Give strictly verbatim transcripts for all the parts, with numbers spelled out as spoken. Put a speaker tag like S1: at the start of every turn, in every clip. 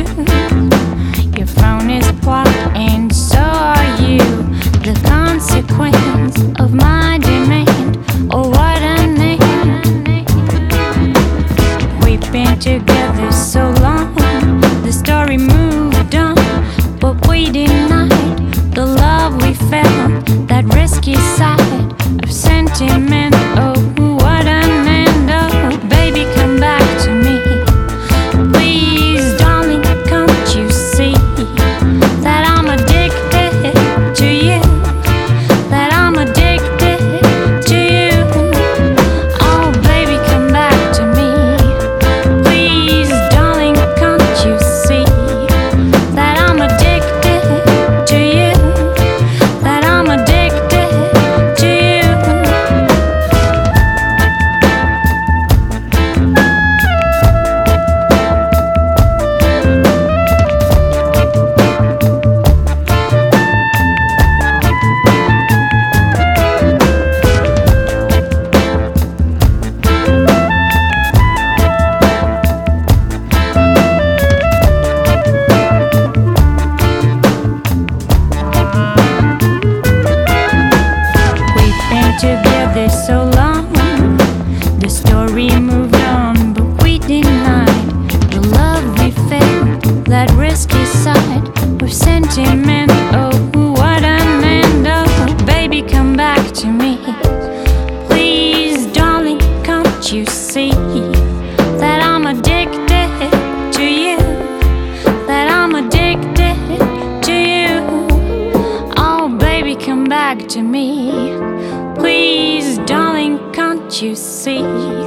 S1: Your phone is blocked and so are you. The consequence of my demand. Oh, what a name. We've been together so long, the story moved on, but we denied the love we felt, that risky side of sentiment. Oh, what an end. Oh, baby, come back to me. Please, darling, can't you see that I'm addicted to you? That I'm addicted to you. Oh, baby, come back to me. Please, darling, can't you see that I'm addicted to you? That I'm addicted to you. We've been together so long, the story moved on, but we denied the love we felt, that risky side of sentiment. Oh, what an end. Oh, baby, come back to me. Please, darling, can't you see that I'm addicted to you? That I'm addicted to you. Oh, baby, come back to me. Please, darling, can't you see?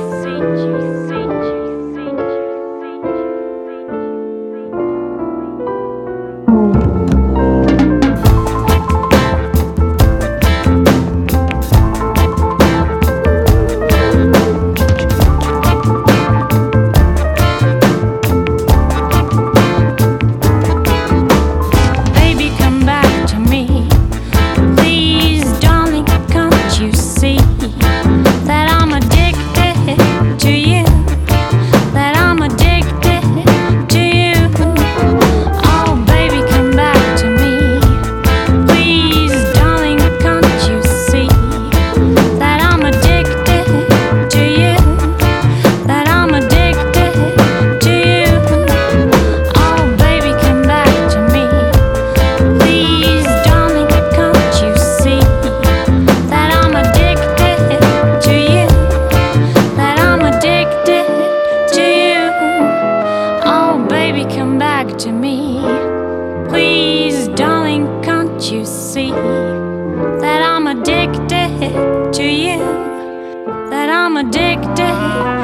S1: Baby, come back to me. Please, darling, can't you see that I'm addicted to you? That I'm addicted to you. Oh, baby, come back to me. Please, darling, can't you see that I'm addicted to you? That I'm addicted to you. Oh, baby, come back to me. Please, darling, can't you see that I'm addicted to you? That I'm addicted to you. Oh, baby, come back to me. Please, darling, can't you see that I'm addicted to you? That I'm addicted